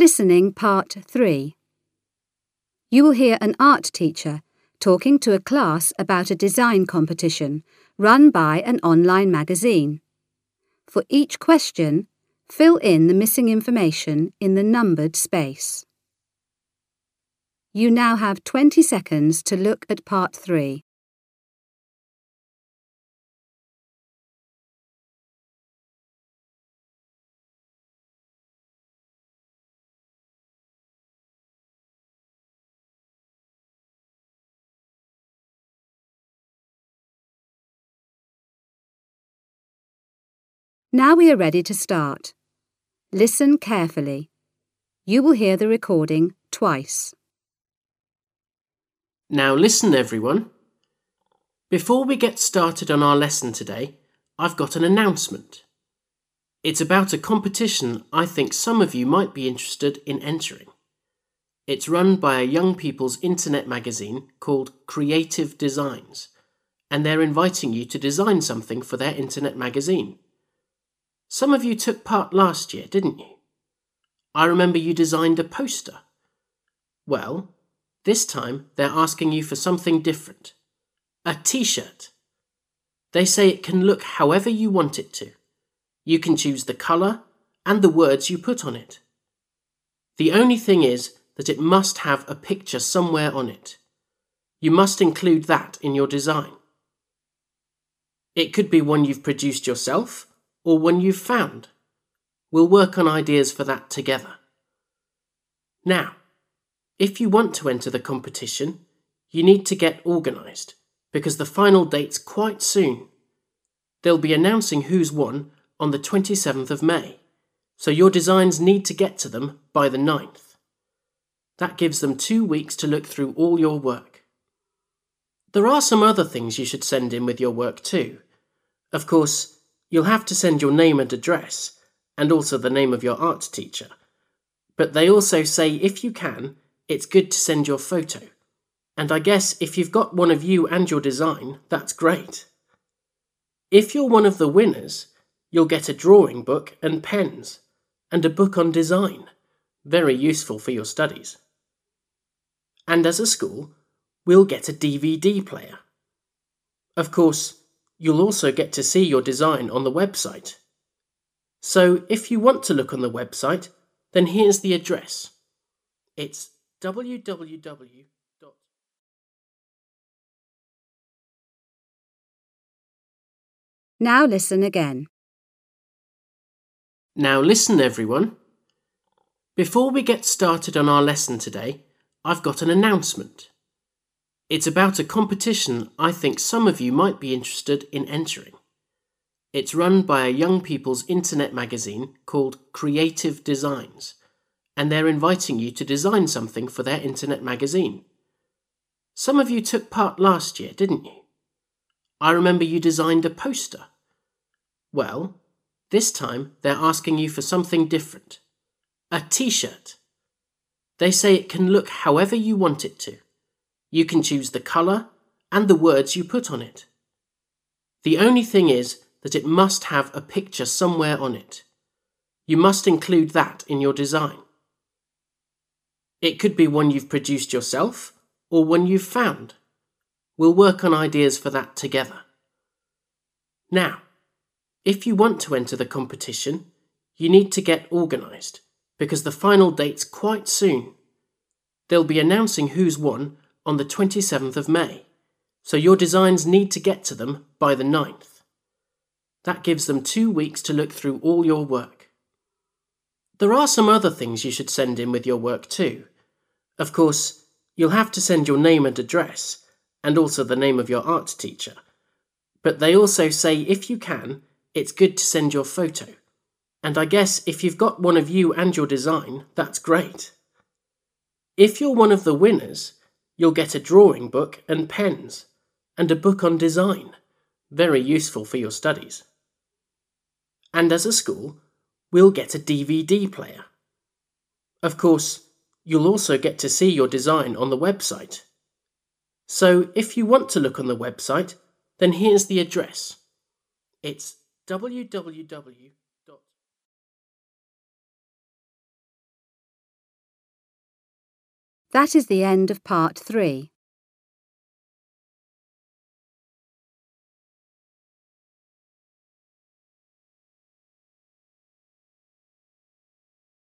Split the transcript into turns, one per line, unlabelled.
Listening Part 3. You will hear an art teacher talking to a class about a design competition run by an online magazine. For each question, fill in the missing information in the numbered space. You now have 20 seconds to look at Part 3. Now we are ready to start. Listen carefully. You will hear the recording twice.
Now listen, everyone. Before we get started on our lesson today, I've got an announcement. It's about a competition I think some of you might be interested in entering. It's run by a young people's internet magazine called Creative Designs, and they're inviting you to design something for their internet magazine. Some of you took part last year, didn't you? I remember you designed a poster. Well, this time they're asking you for something different. A t-shirt. They say it can look however you want it to. You can choose the colour and the words you put on it. The only thing is that it must have a picture somewhere on it. You must include that in your design. It could be one you've produced yourself or one you've found. We'll work on ideas for that together. Now, if you want to enter the competition, you need to get organised because the final date's quite soon. They'll be announcing who's won on the 27th of May, so your designs need to get to them by the 9th. That gives them 2 weeks to look through all your work. There are some other things you should send in with your work too. Of course, you'll have to send your name and address, and also the name of your art teacher. But they also say if you can, it's good to send your photo. And I guess if you've got one of you and your design, that's great. If you're one of the winners, you'll get a drawing book and pens, and a book on design, very useful for your studies. And as a school, we'll get a DVD player. Of course, you'll also get to see your design on the website. So if you want to look on the website, then here's the address. It's www.
Now listen again.
Now listen, everyone. Before we get started on our lesson today, I've got an announcement. It's about a competition I think some of you might be interested in entering. It's run by a young people's internet magazine called Creative Designs, and they're inviting you to design something for their internet magazine. Some of you took part last year, didn't you? I remember you designed a poster. Well, this time they're asking you for something different. A t-shirt. They say it can look however you want it to. You can choose the colour and the words you put on it. The only thing is that it must have a picture somewhere on it. You must include that in your design. It could be one you've produced yourself or one you've found. We'll work on ideas for that together. Now, if you want to enter the competition, you need to get organised because the final date's quite soon. They'll be announcing who's won on the 27th of May, so your designs need to get to them by the 9th. That gives them 2 weeks to look through all your work. There are some other things you should send in with your work too. Of course, you'll have to send your name and address, and also the name of your art teacher. But they also say if you can, it's good to send your photo. And I guess if you've got one of you and your design, that's great. If you're one of the winners, you'll get a drawing book and pens, and a book on design, very useful for your studies. And as a school, we'll get a DVD player. Of course, you'll also get to see your design on the website. So if you want to look on the website, then here's the address. It's www.
That is the end of part 3.